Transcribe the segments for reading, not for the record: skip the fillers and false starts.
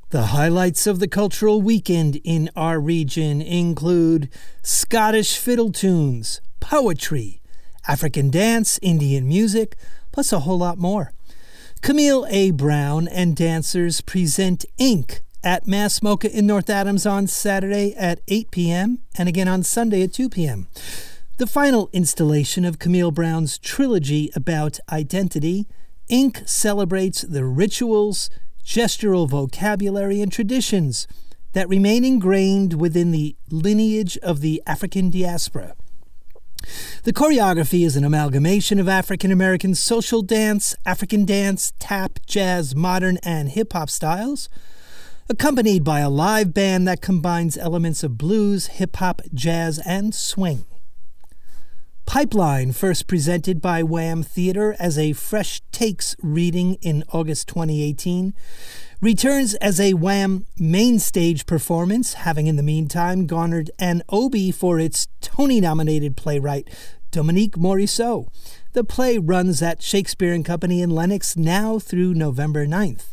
The highlights of the cultural weekend in our region include Scottish fiddle tunes, poetry, African dance, Indian music, plus a whole lot more. Camille A. Brown and dancers present Ink at Mass Mocha in North Adams on Saturday at 8 p.m. and again on Sunday at 2 p.m. The final installation of Camille Brown's trilogy about identity, Ink celebrates the rituals, gestural vocabulary, and traditions that remain ingrained within the lineage of the African diaspora. The choreography is an amalgamation of African American social dance, African dance, tap, jazz, modern, and hip-hop styles, accompanied by a live band that combines elements of blues, hip-hop, jazz, and swing. Pipeline, first presented by Wham Theater as a Fresh Takes reading in August 2018, returns as a Wham main stage performance, having in the meantime garnered an Obie for its Tony-nominated playwright Dominique Morisseau. The play runs at Shakespeare and Company in Lenox now through November 9th.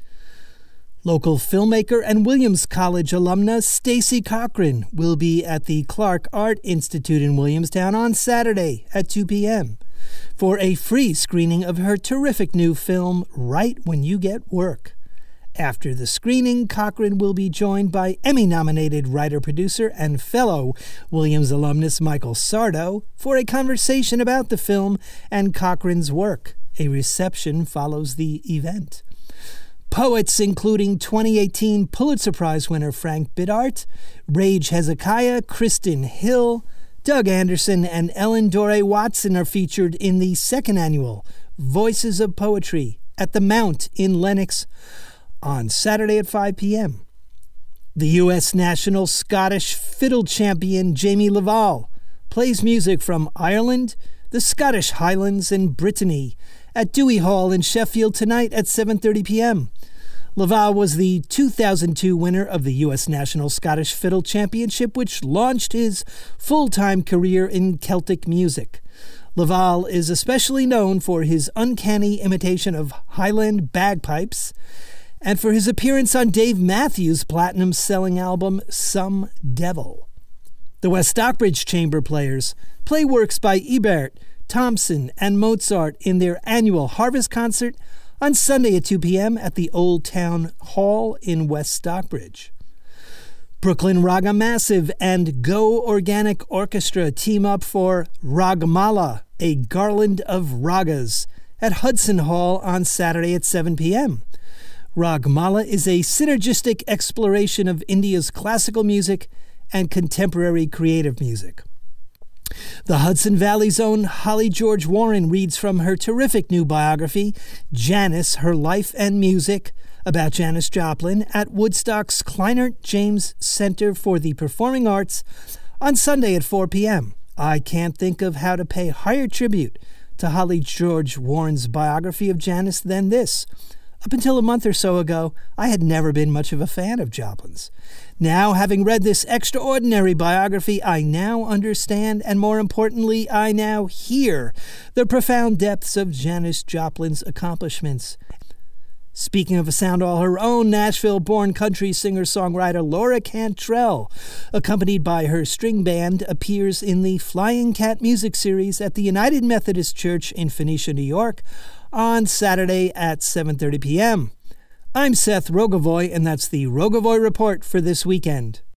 Local filmmaker and Williams College alumna Stacey Cochran will be at the Clark Art Institute in Williamstown on Saturday at 2 p.m. for a free screening of her terrific new film, Right When You Get Work. After the screening, Cochran will be joined by Emmy-nominated writer-producer and fellow Williams alumnus Michael Sardo for a conversation about the film and Cochran's work. A reception follows the event. Poets including 2018 Pulitzer Prize winner Frank Bidart, Rage Hezekiah, Kristen Hill, Doug Anderson, and Ellen Dore Watson are featured in the second annual Voices of Poetry at the Mount in Lenox on Saturday at 5 p.m. The U.S. National Scottish Fiddle Champion Jamie Laval plays music from Ireland, the Scottish Highlands, and Brittany at Dewey Hall in Sheffield tonight at 7:30 p.m. Laval was the 2002 winner of the U.S. National Scottish Fiddle Championship, which launched his full-time career in Celtic music. Laval is especially known for his uncanny imitation of Highland bagpipes and for his appearance on Dave Matthews' platinum-selling album, Some Devil. The West Stockbridge Chamber Players play works by Ebert, Thompson, and Mozart in their annual Harvest Concert on Sunday at 2 p.m. at the Old Town Hall in West Stockbridge. Brooklyn Raga Massive and Go Organic Orchestra team up for Ragmala, a garland of ragas, at Hudson Hall on Saturday at 7 p.m. Ragmala is a synergistic exploration of India's classical music and contemporary creative music. The Hudson Valley's own Holly George Warren reads from her terrific new biography, Janis, Her Life and Music, about Janis Joplin at Woodstock's Kleinert James Center for the Performing Arts on Sunday at 4 p.m. I can't think of how to pay higher tribute to Holly George Warren's biography of Janis than this. Up until a month or so ago, I had never been much of a fan of Joplin's. Now, having read this extraordinary biography, I now understand, and more importantly, I now hear the profound depths of Janis Joplin's accomplishments. Speaking of a sound all her own, Nashville-born country singer-songwriter Laura Cantrell, accompanied by her string band, appears in the Flying Cat music series at the United Methodist Church in Phoenicia, New York, on Saturday at 7:30 p.m. I'm Seth Rogovoy, and that's the Rogovoy Report for this weekend.